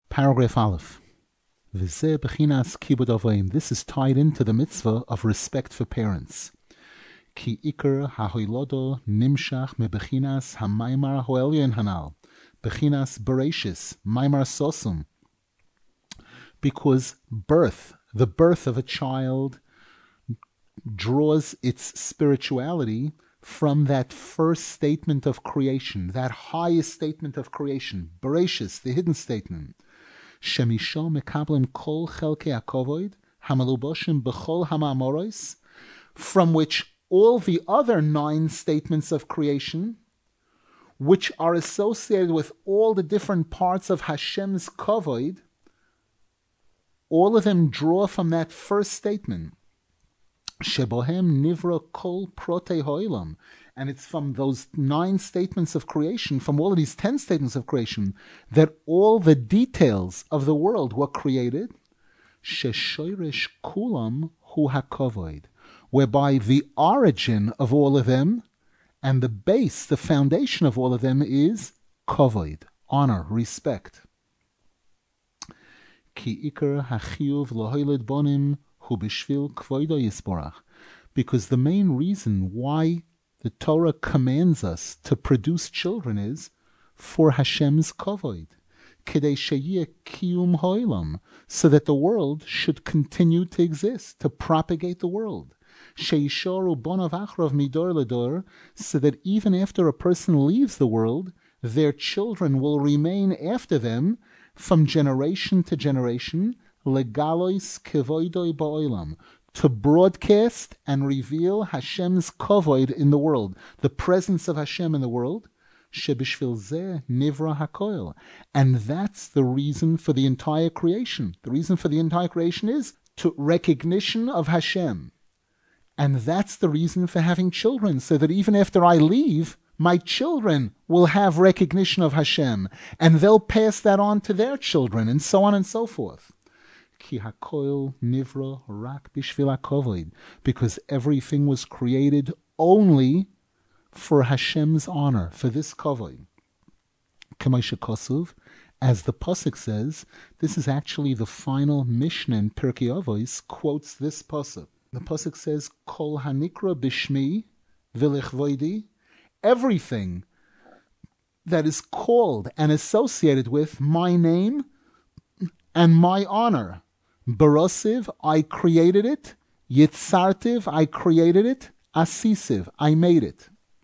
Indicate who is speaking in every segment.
Speaker 1: Paragraph Aleph. V'zeh b'chinas kibud avayim. This is tied into the mitzvah of respect for parents. Ki ikar ha'hoilodo nimshach mebechinas ha'maimar ho'elyon hanal. Bechinas bereshis, maimar sosum. Because the birth of a child draws its spirituality from that first statement of creation, that highest statement of creation, Bereshis, the hidden statement. Shemisho mekablim kol chelkei hakovoid, hamaluboshim b'chol hamamoros, from which all the other 9 statements of creation, which are associated with all the different parts of Hashem's kovoid, all of them draw from that first statement. Shebohem nivra kol protei ho'ilam. And it's from those 9 statements of creation, from all of these 10 statements of creation, that all the details of the world were created. Sheshoirish kulam hu hakovoid. Whereby the origin of all of them and the base, the foundation of all of them is kovoid, honor, respect. Ki ikar hachiyuv lohoiled bonim hu b'shvil kvoido yisborach. Because the main reason why the Torah commands us to produce children is for Hashem's kovoid. Kedei sheyeh kiyum ho'ilam. So that the world should continue to exist, to propagate the world. Sheishoru bonav achrov midor ledor. So that even after a person leaves the world, their children will remain after them from generation to generation, legalois kevoidoi ba'olam, to broadcast and reveal Hashem's kovoid in the world, the presence of Hashem in the world, shebishvil zeh nivra hakoil. And that's the reason for the entire creation. The reason for the entire creation is to recognition of Hashem. And that's the reason for having children, so that even after I leave, my children will have recognition of Hashem, and they'll pass that on to their children, and so on and so forth. Ki hakoil nivra rak bishvil hakovoid, because everything was created only for Hashem's honor, for this kovoid. K'may shekosuv, as the pasuk says, this is actually the final Mishnah in Pirkei Avos, quotes this pasuk. The pasuk says, Kol hanikra bishmi v'lichvoidi, everything that is called and associated with my name and my honor. Barosiv, I created it. Yitzartiv, I created it. Asisiv, I made it.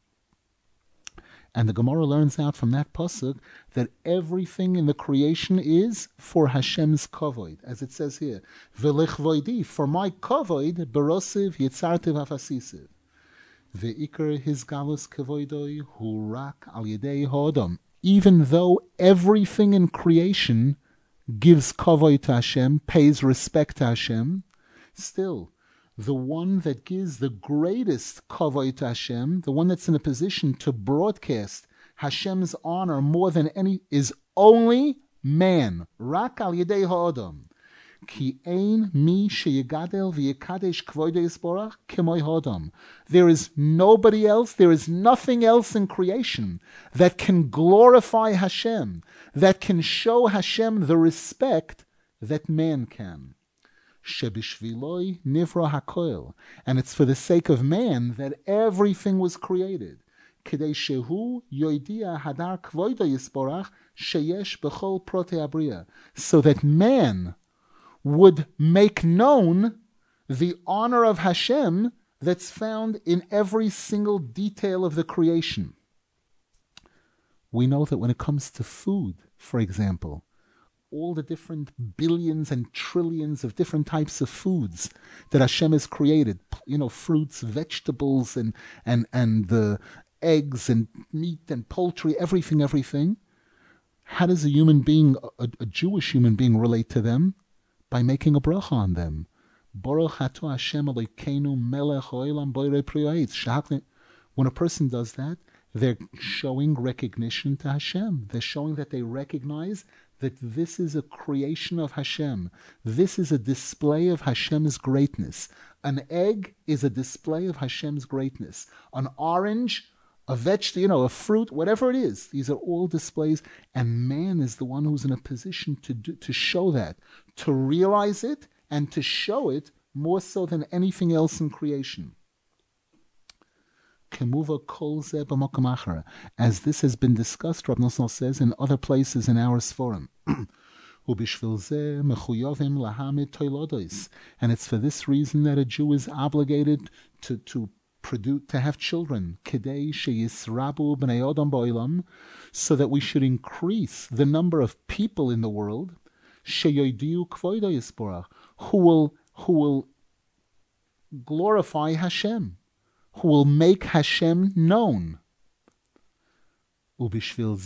Speaker 1: And the Gemara learns out from that pasuk that everything in the creation is for Hashem's kovoid, as it says here. V'lichvoidi, for my kovoid, barosiv, yitzartiv, afasisiv. Ve'ikar his galus kevoidoi hu rak al yedei ha'odam. Even though everything in creation gives kovoid to Hashem, pays respect to Hashem, still, the one that gives the greatest kovoid to Hashem, the one that's in a position to broadcast Hashem's honor more than any, is only man. Rak al yedei ha'odam. Ki ein mi sheyigadel v'yikadesh kvoide yisborach k'moy hodam. There is nobody else, there is nothing else in creation that can glorify Hashem, that can show Hashem the respect that man can. Shebishviloi nivra hakoil. And it's for the sake of man that everything was created. Kedei shehu yoidia hadar kvoide yisborach sheyesh b'chol protei abriya. So that man would make known the honor of Hashem that's found in every single detail of the creation. We know that when it comes to food, for example, all the different billions and trillions of different types of foods that Hashem has created, fruits, vegetables, and the eggs and meat and poultry, everything. How does a human being, a Jewish human being, relate to them? By making a bracha on them. Baruch atah Hashem Elokeinu melech ha'olam borei pri ha'etz. When a person does that, they're showing recognition to Hashem. They're showing that they recognize that this is a creation of Hashem. This is a display of Hashem's greatness. An egg is a display of Hashem's greatness. An orange, a vegetable, a fruit, whatever it is. These are all displays, and man is the one who's in a position to show that, to realize it, and to show it more so than anything else in creation. As this has been discussed, Rav Nosson says, in other places in our Sforim. And it's for this reason that a Jew is obligated to have children, so that we should increase the number of people in the world who will glorify Hashem, who will make Hashem known. And it's for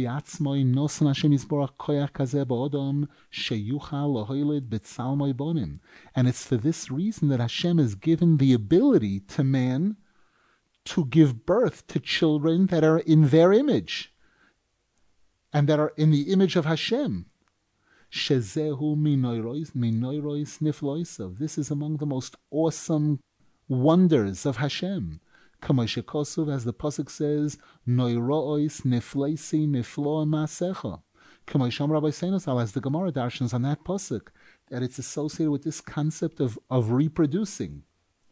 Speaker 1: this reason that Hashem has given the ability to man to give birth to children that are in their image and that are in the image of Hashem. This is among the most awesome wonders of Hashem. As the pasuk says, "Noirois nifleisi niflo masecha." As the Gemara darshans on that pasuk, that it's associated with this concept of reproducing.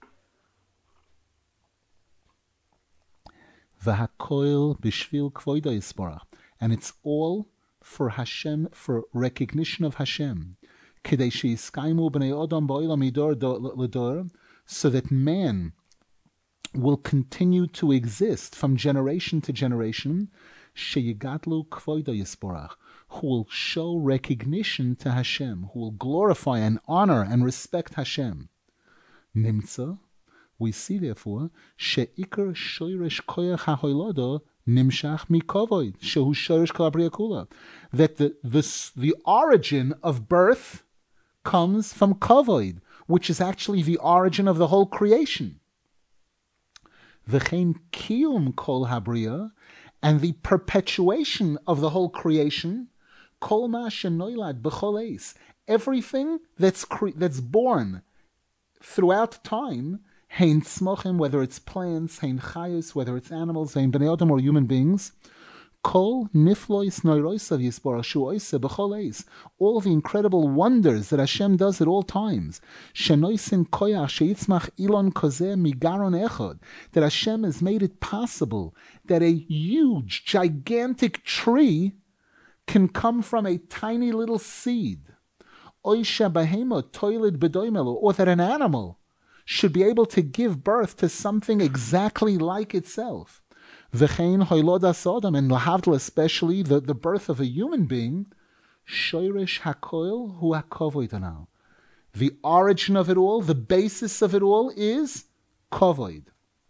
Speaker 1: V'hakoil b'shvil kvoida yisborach, and it's all for Hashem, for recognition of Hashem. Kedei sheyiskaimu b'nei odam ba'olam midor l'dor, so that man will continue to exist from generation to generation, sheyigatlu kvoida yisborach, who will show recognition to Hashem, who will glorify and honor and respect Hashem. Nimtza, we see therefore, sheikar shoyresh koyach hahoylado nimshach mikovoid shehu shoyresh kol habriya kula, that the origin of birth comes from kavoid, which is actually the origin of the whole creation. V'chein kiyum kol habriya, and the perpetuation of the whole creation, kol ma shenoilad b'chol eis, everything that's born throughout time, hein tzmochim, whether it's plants, hein chayos, whether it's animals, hein bnei adam or human beings, kol niflois noiroisav yisborach shu oise b'chol eis, all the incredible wonders that Hashem does at all times, shenoisin koyach sheitzmach ilon kozeh migaron echod, that Hashem has made it possible that a huge, gigantic tree can come from a tiny little seed, oisha bahema toiled bedoimelo, or that an animal should be able to give birth to something exactly like itself. V'chein hoilodas adam, and lahavdil, especially the birth of a human being, shoyresh hakoil hu hakovoid anal. The origin of it all, the basis of it all is kovoid.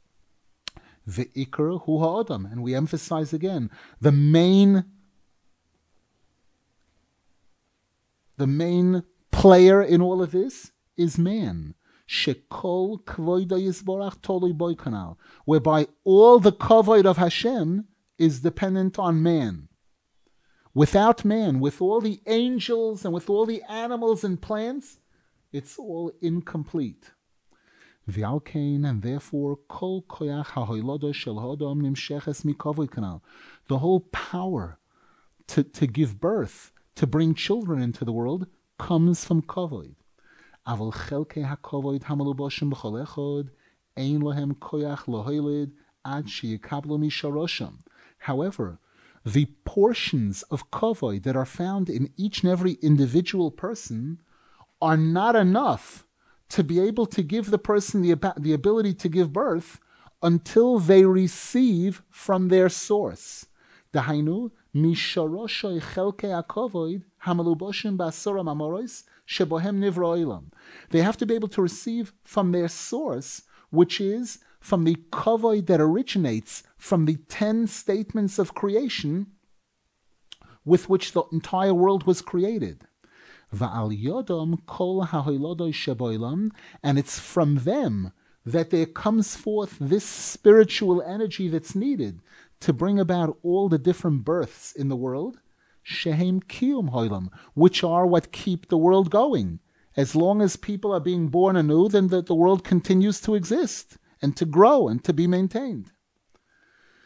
Speaker 1: V'ikar hu ha'adam, and we emphasize again, the main player in all of this is man. Shekol kvoida yisborach tolui boy kanal, whereby all the kavoid of Hashem is dependent on man. Without man, with all the angels and with all the animals and plants, it's all incomplete. V'alkein, and therefore kol koyach hahoilodo shel hodom nimsheches mikavoid kanal, the whole power to give birth, to bring children into the world, comes from kavoid. Aval chelkei hakovoid hamaluboshim b'chol echod ein lohem koyach lohoilid ad sheyikablu misharosham. However, the portions of kavoid that are found in each and every individual person are not enough to be able to give the person the ability to give birth until they receive from their source. Dahainu misharoshay chelkei hakovoid hamaluboshim b'asoram amoros shebohem nivra olam. They have to be able to receive from their source, which is from the kavod that originates from the 10 statements of creation with which the entire world was created. Va'al yodom kol ha'hoilodoi sheboilam, and it's from them that there comes forth this spiritual energy that's needed to bring about all the different births in the world, shehem kiyum hoilam, which are what keep the world going. As long as people are being born anew, then the world continues to exist and to grow and to be maintained.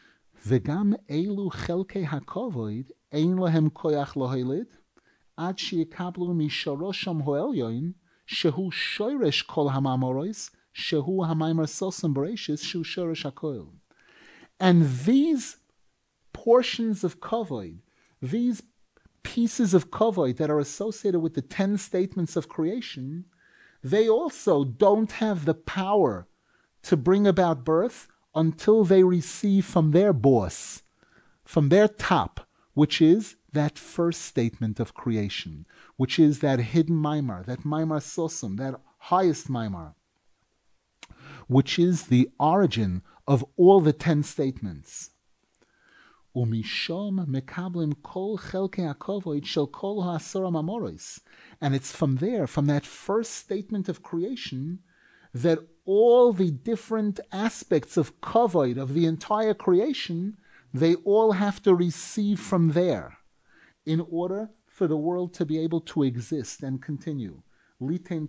Speaker 1: V'gam elu chelkei hakovoid ein lahem koyach lohelid ad sheyakablu mishorosham hoelyoin shehu shoresh kol hamamorois shehu hamaimar sosim bereshis shehu shoresh hakoil. And these portions of kavod, these pieces of kavod that are associated with the 10 statements of creation, they also don't have the power to bring about birth until they receive from their boss, from their top, which is that first statement of creation, which is that hidden maimar, that maimar sosum, that highest maimar, which is the origin of all the 10 statements. Umishom mekablim kol chelkei hakovoid shel kol ha'asora mamoros. And it's from there, from that first statement of creation, that all the different aspects of kavod, of the entire creation, they all have to receive from there in order for the world to be able to exist and continue. To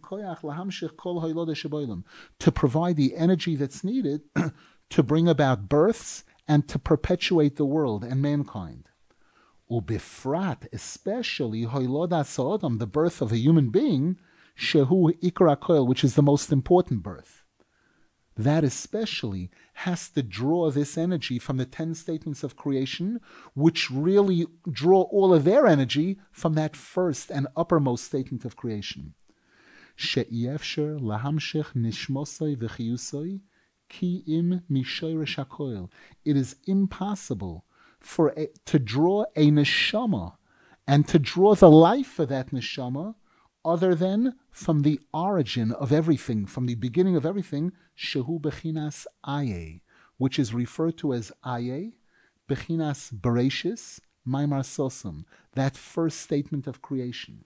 Speaker 1: provide the energy that's needed to bring about births and to perpetuate the world and mankind. Ubifrat, especially the birth of a human being, shehu ikar hakoil, which is the most important birth. That especially has to draw this energy from the 10 statements of creation, which really draw all of their energy from that first and uppermost statement of creation. She'yefsher lahamshech nishmosoi v'chiyusoi ki im mishoresh hakoil. It is impossible to draw a neshama and to draw the life for that neshama other than from the origin of everything, from the beginning of everything, shehu bechinas aye, which is referred to as aye, bechinas bereshis, maimar sosum, that first statement of creation.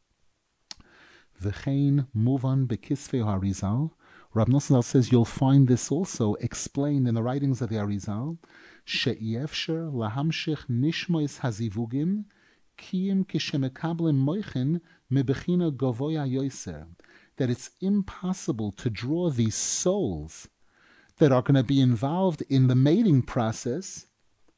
Speaker 1: V'chein muvan bekisvei Arizal. Rab Nosson says you'll find this also explained in the writings of the Arizal. She'yefsher lahamshich nishmois hazivugim kiyim kishemekablim moichin mebechina govoya yoiser. That it's impossible to draw these souls that are going to be involved in the mating process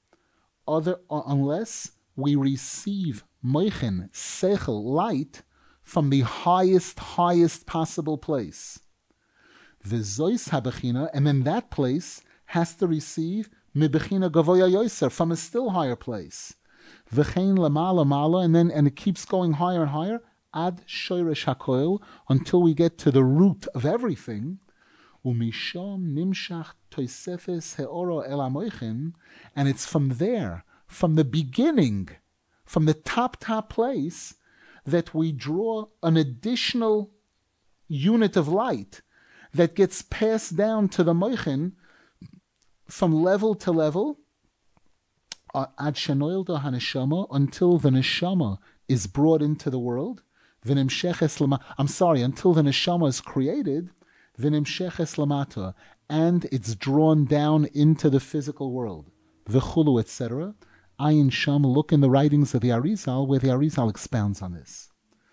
Speaker 1: unless we receive moichin, sechel, light, from the highest possible place. V'zois habechina, and then that place has to receive mibechina gavoya yoiser, from a still higher place. V'chein lamala, and it keeps going higher and higher, ad shoresh hakoil, until we get to the root of everything. Umishom nimshach toisefes heoro el hamoichin, and it's from there, from the beginning, from the top place, that we draw an additional unit of light that gets passed down to the moichin from level to level, ad shenoilda haneshama, until the neshama is brought into the world. Until the neshama is created, v'nimsheches lamata, and it's drawn down into the physical world. V'chulu, etc. Ayin Sham, look in the writings of the Arizal, where the Arizal expounds on this.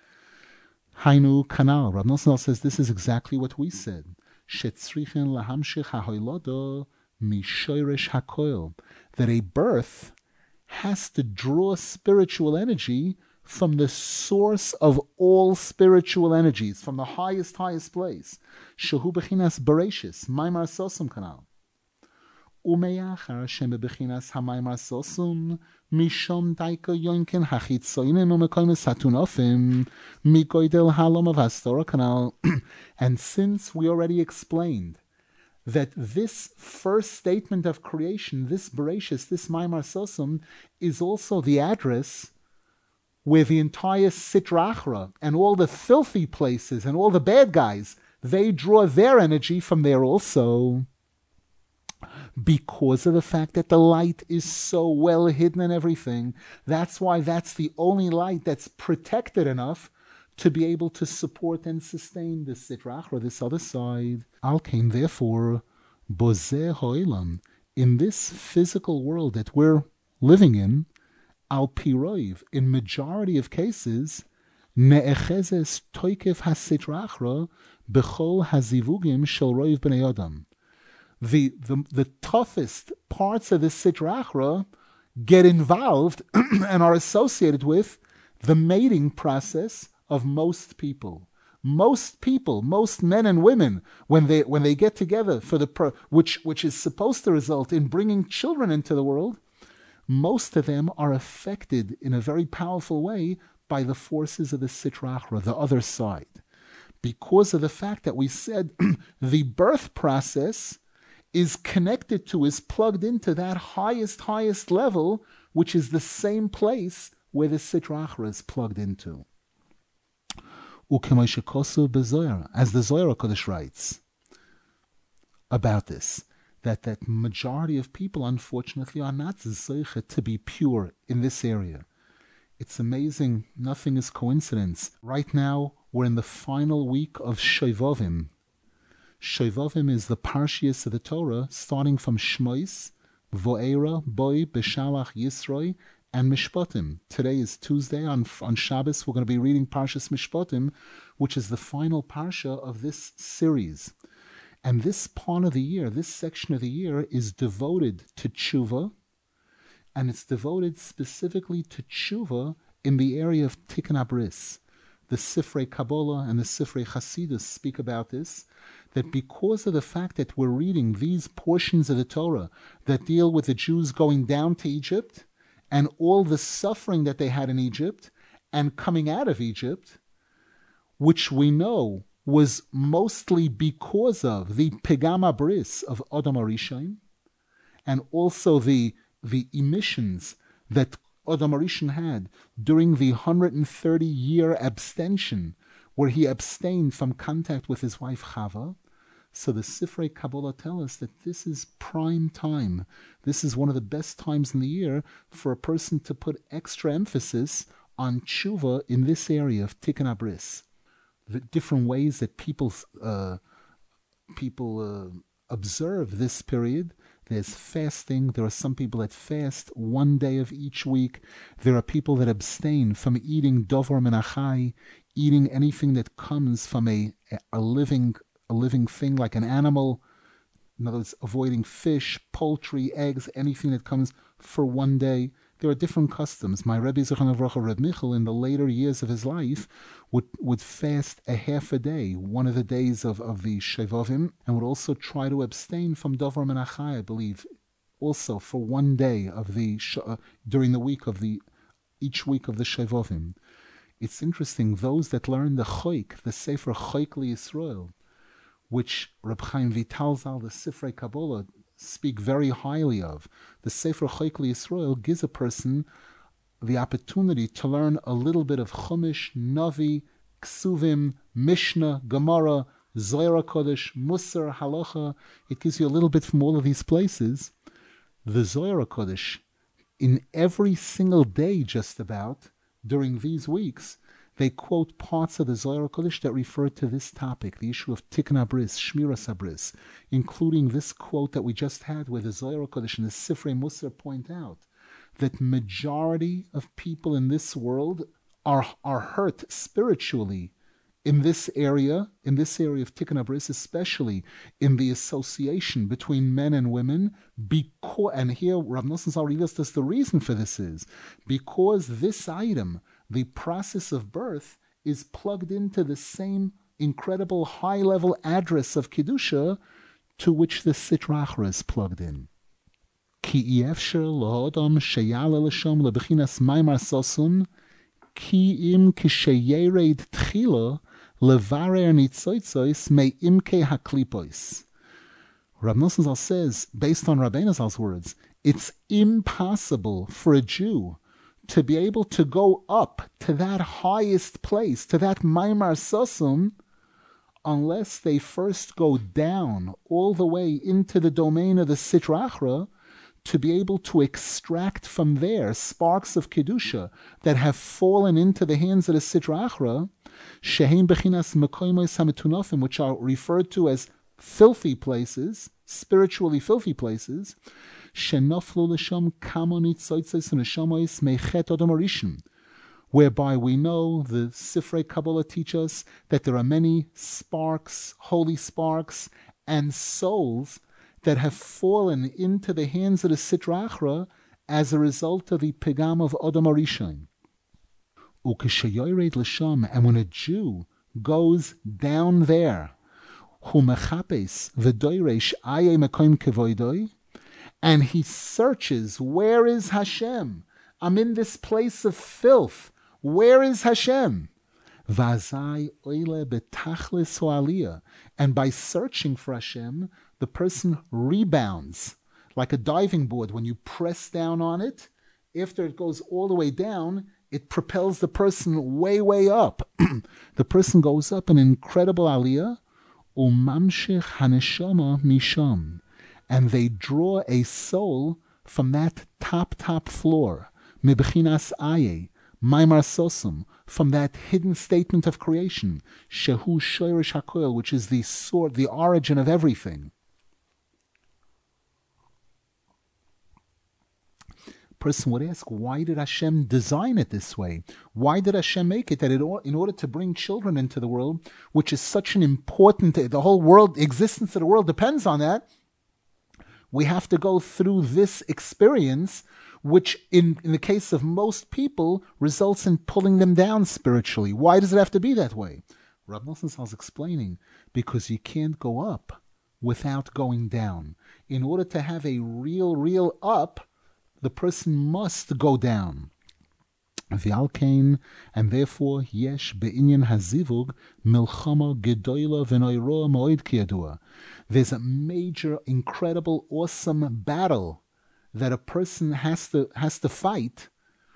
Speaker 1: Hainu Kanal, Rav Nosson says this is exactly what we said. Shetzrichen lahamshich hahoilado mishoresh hakoil, that a birth has to draw spiritual energy from the source of all spiritual energies, from the highest place. Shehu bechinas bereshis, maimar sosum kanal. Umeyachar shemebechinas hamaimar sosum mishom daika yonken hachitzoinim umekoimes hatunofim migoidel halom of hastora kanal. And since we already explained that this first statement of creation, this bereshis, this maimar sosum, is also the address where the entire Sitra Achra and all the filthy places and all the bad guys, they draw their energy from there also, because of the fact that the light is so well hidden in everything. That's why that's the only light that's protected enough to be able to support and sustain the Sitra Achra, this other side. Alkein, therefore, bozeh ho'ilam, in this physical world that we're living in, al piroiv, in majority of cases, ne'echezes toikef ha-Sitra Achra b'chol hazivugim shel roiv b'nei adam. the toughest parts of the Sitra Achra get involved and are associated with the mating process of most people. Most people, most men and women, when they get together for which is supposed to result in bringing children into the world, most of them are affected in a very powerful way by the forces of the Sitra Achra, the other side. Because of the fact that we said the birth process is connected to, is plugged into that highest level, which is the same place where the Sitra Achra is plugged into. As the Zohar HaKadosh writes about this, that majority of people, unfortunately, are not zeicha to be pure in this area. It's amazing. Nothing is coincidence. Right now, we're in the final week of Shovavim. Shovavim is the Parshias of the Torah, starting from Shmois, Vo'era, Boi, Beshalach, Yisroi, and Mishpatim. Today is Tuesday. On Shabbos, we're going to be reading Parshas Mishpatim, which is the final parsha of this series. And this part of the year, this section of the year, is devoted to tshuva, and it's devoted specifically to tshuva in the area of Tikkun Abris. The Sifrei Kabbalah and the Sifrei Hasidus speak about this, that because of the fact that we're reading these portions of the Torah that deal with the Jews going down to Egypt and all the suffering that they had in Egypt and coming out of Egypt, which we know was mostly because of the Pegam Abris of Adam HaRishon, and also the emissions that Adam HaRishon had during the 130-year abstention, where he abstained from contact with his wife Chava. So the Sifrei Kabbalah tell us that this is prime time. This is one of the best times in the year for a person to put extra emphasis on tshuva in this area of Tikkun Abris. The different ways that people observe this period. There's fasting. There are some people that fast one day of each week. There are people that abstain from eating dovar min achai, eating anything that comes from a living thing like an animal. In other words, avoiding fish, poultry, eggs, anything that comes for one day. There are different customs. My Rebbe Zichron Livracha, Reb Michal, in the later years of his life, would fast a half a day, one of the days of the Shovavim, and would also try to abstain from Dovar min Achai, I believe, also for one day of the during the week of each week of the Shovavim. It's interesting, those that learn the Choik, the Sefer Choik LiYisrael, which Reb Chaim Vital Zal, the Sifrei Kabbalah, speak very highly of. The Sefer Choik LiYisrael gives a person the opportunity to learn a little bit of Chumash, Navi, Ksuvim, Mishnah, Gemara, Zohar HaKodesh, Musar, Halacha. It gives you a little bit from all of these places. The Zohar HaKodesh, in every single day just about, during these weeks, they quote parts of the Zohar HaKodesh that refer to this topic, the issue of Tikkun Abris, Shmiras Abris, including this quote that we just had where the Zohar HaKodesh and the Sifrei Musar point out that majority of people in this world are hurt spiritually in this area of Tikkun Abris, especially in the association between men and women, and here Rav Nosson Zal reveals us the reason for this is because this item, the process of birth, is plugged into the same incredible high-level address of Kedusha to which the Sitra Achra is plugged in. Ki efsher lo'odam sheyala l'shom lebechinas maimar sosun ki im kisheyered tchila levarer nitzoitzois me imke haklipois. Rav Nosson Zal says, based on Rabbeinu Zal's words, it's impossible for a Jew to be able to go up to that highest place, to that Maimar Sosum, unless they first go down all the way into the domain of the Sitra Achra to be able to extract from there sparks of Kedusha that have fallen into the hands of the Sitra Achra, Shehem Bechinas Mekoimos HaMetunofim, which are referred to as filthy places, spiritually filthy places, whereby we know the Sifrei Kabbalah teach us that there are many sparks, holy sparks, and souls that have fallen into the hands of the Sitra Achra as a result of the Pegam of Adam Arishon. Ukeshayored l'sham, and when a Jew goes down there, hu mechapes v'doiresh aye mekoim kevoidoi, and he searches, where is Hashem? I'm in this place of filth. Where is Hashem? Vazai oile betachlis ho'aliyah, and by searching for Hashem, the person rebounds like a diving board. When you press down on it, after it goes all the way down, it propels the person way, way up. The person goes up an incredible aliyah, umamshich haneshama misham, and they draw a soul from that top floor, mibchinas aye, maimar sosum, from that hidden statement of creation, shehu shoirish hakoil, which is the sword, the origin of everything. Person would ask, why did Hashem design it this way? Why did Hashem make it that in order to bring children into the world, which is such an important, the whole world, existence of the world depends on that, we have to go through this experience, which in the case of most people results in pulling them down spiritually. Why does it have to be that way? Rav Nosson Zal is explaining, because you can't go up without going down. In order to have a real up, the person must go down. V'alkein, and therefore yesh be'inyan hazivug milchama gedoyla v'noyroa moed kiyadua. There's a major, incredible, awesome battle that a person has to fight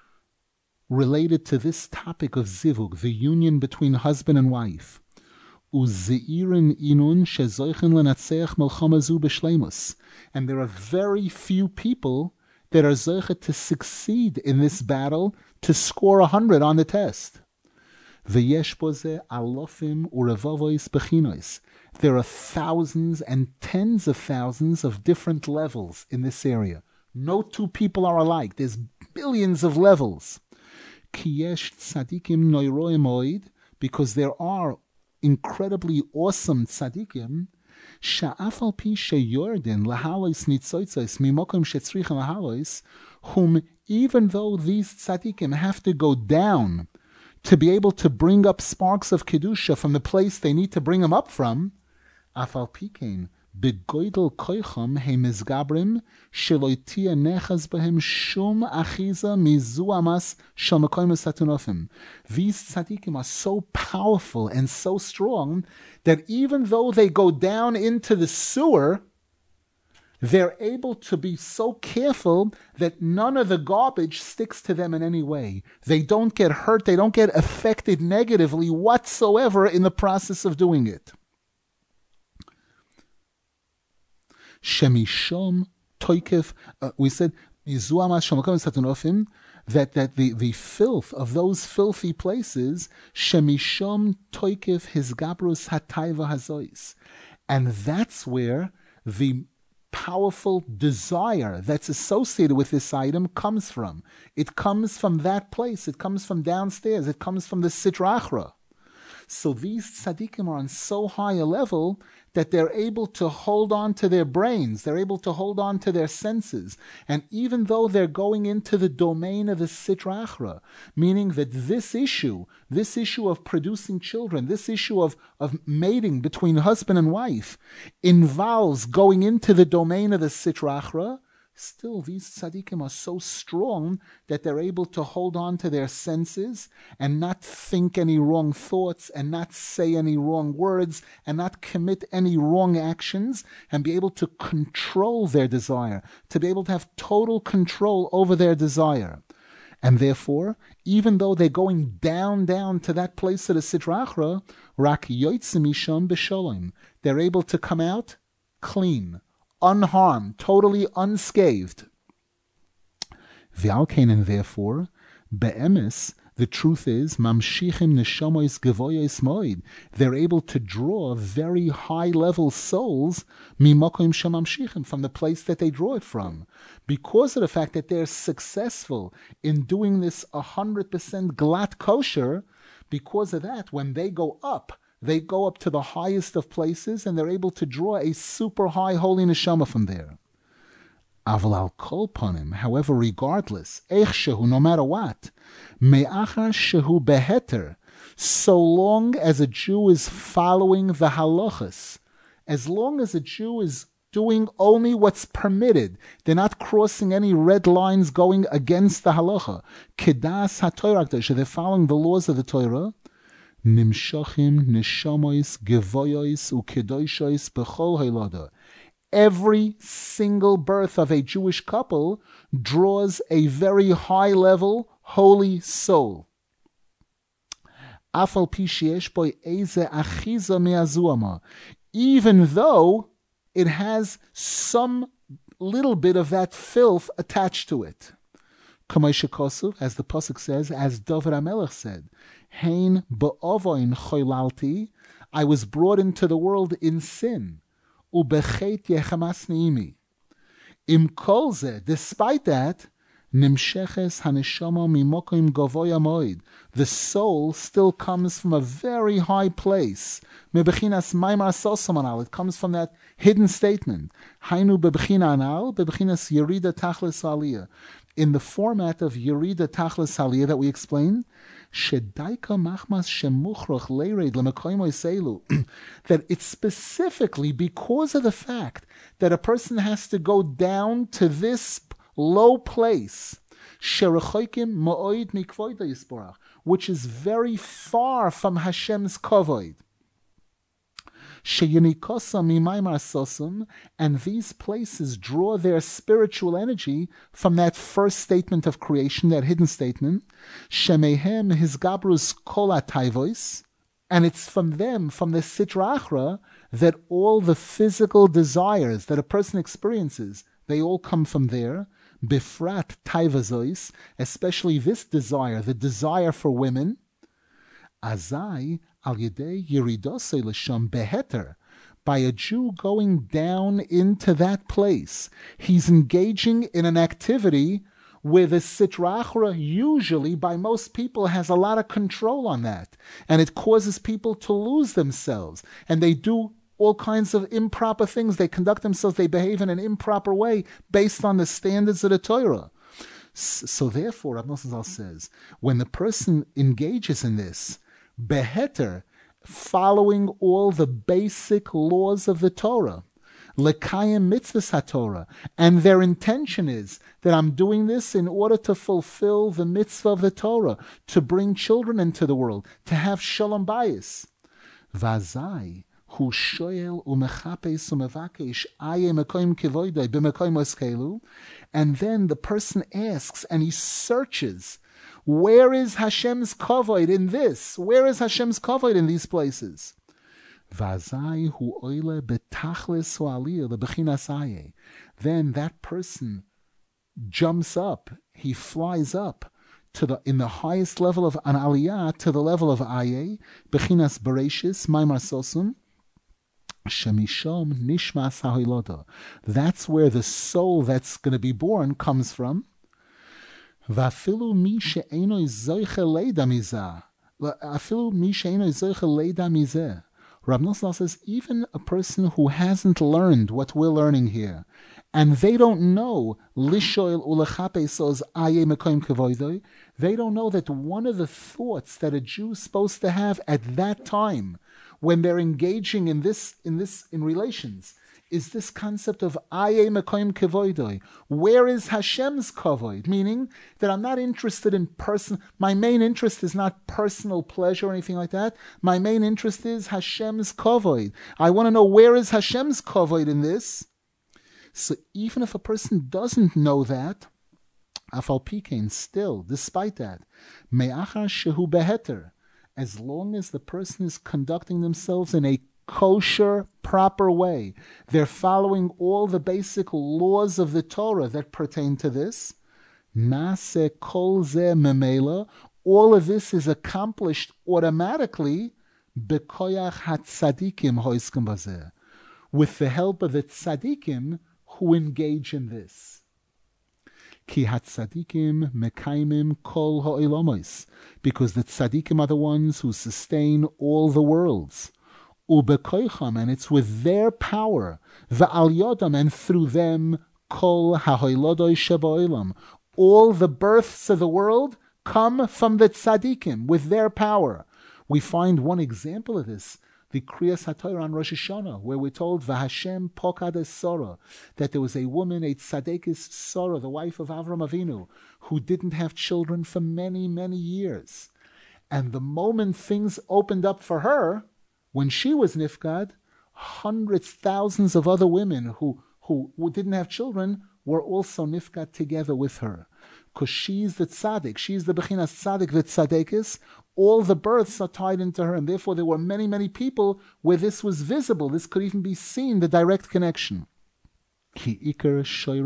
Speaker 1: related to this topic of zivug, the union between husband and wife. Uzeirin inun shezoichen lenatzeach milchama zu b'shleimus. And there are very few people that are zeicha to succeed in this battle, to score 100 on the test. V'yesh boze alofim urevavois bechinois. There are thousands and tens of thousands of different levels in this area. No two people are alike. There's billions of levels. Ki yesh tzadikim noiroim oid, because there are incredibly awesome tzadikim, Sha'afal pi sheyorden lahalois nitzoitzos mimokim shetzrichen lahalois, whom even though these tzaddikim have to go down to be able to bring up sparks of kedusha from the place they need to bring them up from, afal pikein begoidel koicham heimizgabrim sheloitia nechaz behem shum achiza mizu amas shel mekoim satunofim. These tzaddikim are so powerful and so strong that even though they go down into the sewer, they're able to be so careful that none of the garbage sticks to them in any way. They don't get hurt, they don't get affected negatively whatsoever in the process of doing it. Shemishom toikef, we said, that the filth of those filthy places, shemishom toikef his gabrus hatayva hazois. And that's where the powerful desire that's associated with this item comes from. It comes from that place. It comes from downstairs. It comes from the Sitra Achra. So these tzaddikim are on so high a level that they're able to hold on to their brains, they're able to hold on to their senses. And even though they're going into the domain of the Sitra Achra, meaning that this issue of producing children, this issue of mating between husband and wife, involves going into the domain of the Sitra Achra, still these tzaddikim are so strong that they're able to hold on to their senses and not think any wrong thoughts and not say any wrong words and not commit any wrong actions, and be able to control their desire, to be able to have total control over their desire. And therefore, even though they're going down to that place of the Sitra Achra, rak yotzim misham b'sholem, they're able to come out clean, unharmed, totally unscathed. V'alkein, and therefore, be'emes, the truth is, mamshichim neshamois gevoyos moed, they're able to draw very high-level souls mimokim shemamshichim, from the place that they draw it from, because of the fact that they're successful in doing this 100% glatt kosher. Because of that, when they go up, They go up to the highest of places, and they're able to draw a super high holy neshama from there. Aval al kol panim, however, regardless, eich shehu, no matter what, me'achar shehu beheter, so long as a Jew is following the halachas, as long as a Jew is doing only what's permitted, they're not crossing any red lines going against the halacha. Kedas haTorah, they're following the laws of the Torah. Nimshachim neshamois gevoyos ukedoshos bechol haylada. Every single birth of a Jewish couple draws a very high level holy soul. Afal pi sheyesh bo eze achiza me'azuama, even though it has some little bit of that filth attached to it. Kamei shekosuv, as the pasuk says, as David HaMelech said, Hein ba'ovoin choilalti, I was brought into the world in sin. Ubechet yechamasni imi. Im kol ze, despite that, nimsheches haneshama mimokim gavoya moed. The soul still comes from a very high place. Mebechinas maimar sosam anal. It comes from that hidden statement. Hainu bebechina anal, bebechinas yerida tachlis aliyah. In the format of yerida tachlis aliyah that we explained, shedaika machmas shemuchrach leired lemekoymo iselu. That it's specifically because of the fact that a person has to go down to this low place, which is very far from Hashem's kavod. And these places draw their spiritual energy from that first statement of creation, that hidden statement. Shemehem his gabrus kol atayvos, and it's from them, from the Sitra Achra, that all the physical desires that a person experiences, they all come from there. Bifrat taivazois, especially this desire, the desire for women. Azai al yedei yiridosei l'sham beheter. By a Jew going down into that place, he's engaging in an activity where the Sitra Achra usually, by most people, has a lot of control on that. And it causes people to lose themselves. And they do all kinds of improper things. They conduct themselves, they behave in an improper way based on the standards of the Torah. So therefore, Rav Nosson Zal says, when the person engages in this, beheter, following all the basic laws of the Torah, lekayim mitzvahs haTorah, and their intention is that I'm doing this in order to fulfill the mitzvah of the Torah, to bring children into the world, to have shalom bayis. Vazai, hu shoyel umechapes umevakesh aye mekoyim kivoidai b'mekoyim oskelu, and then the person asks and he searches, where is Hashem's kavod in this? Where is Hashem's kavod in these places? Vazai hu oile betachlis hu aliyah lebechinas aye. Then that person jumps up, he flies up to in the highest level of an aliyah, to the level of aye, bechinas bereshis maimar sosum. Shemishom nishmas ha'iloda. That's where the soul that's going to be born comes from. Vafilu mi she'eno zoiche leida mizeh. Afilu mi she'eno zoiche leida mizeh. Rav Nosson says, even a person who hasn't learned what we're learning here, and they don't know lishoil ulechapesos aye mekoyim kevoidoi, they don't know that one of the thoughts that a Jew is supposed to have at that time, when they're engaging in relations, is this concept of aye mekoyim kevoidoi. Where is Hashem's kavod? Meaning that I'm not interested in my main interest is not personal pleasure or anything like that. My main interest is Hashem's kavod. I want to know, where is Hashem's kavod in this? So even if a person doesn't know that, afal pikein, still, despite that, me'achar shehu beheter, as long as the person is conducting themselves in a kosher, proper way, they're following all the basic laws of the Torah that pertain to this, nase kol ze memela, all of this is accomplished automatically bekoyach hatzadikim hoiskim bazeh, with the help of the tzadikim who engage in this. Ki hatzadikim mekaimim kol ha'ilamos, because the tzadikim are the ones who sustain all the worlds. Ubekoicham, and it's with their power. Ve'al yodam, and through them, kol ha'hoilodoi sheba'olam. All the births of the world come from the tzadikim, with their power. We find one example of this, the Kriyas HaTorah on Rosh Hashanah, where we're told, V'Hashem pokad es Sarah, that there was a woman, a tzadekis Sarah, the wife of Avram Avinu, who didn't have children for many, many years. And the moment things opened up for her, when she was nifgad, hundreds, thousands of other women who didn't have children were also nifgad together with her. Because she's the tzaddik, she's the bechinas tzaddik, the tzadekis. All the births are tied into her, and therefore there were many, many people where this was visible. This could even be seen, the direct connection. Because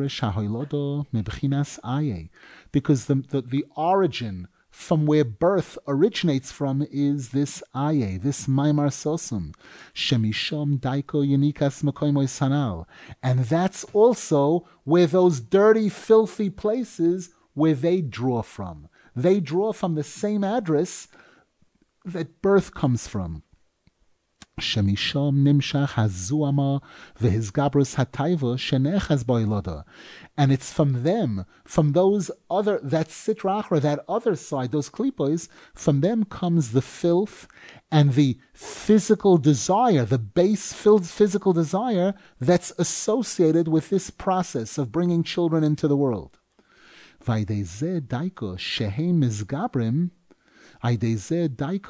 Speaker 1: the origin from where birth originates from is this aye, this maimar sosum, shemishom daiko yenikas makoimoy sanal, and that's also where those dirty, filthy places where they draw from. They draw from the same address that birth comes from. Shemishom nimshach hazuama v'hizgabrus hatayva shenechas boiloda, and it's from them, from those other, that sitra achra, that other side, those klipos, from them comes the filth and the physical desire, the base physical desire that's associated with this process of bringing children into the world. Vaydezeh daiko shehem mizgabrim. And it's by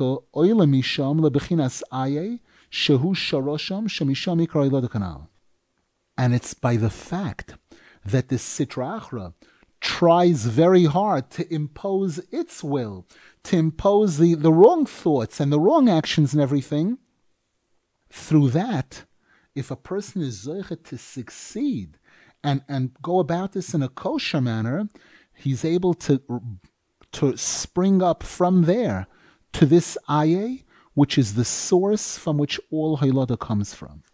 Speaker 1: the fact that the Sitra Achra tries very hard to impose its will, to impose the wrong thoughts and the wrong actions and everything. Through that, if a person is zoichet to succeed and go about this in a kosher manner, he's able to spring up from there to this ayeh, which is the source from which all Haylada comes from.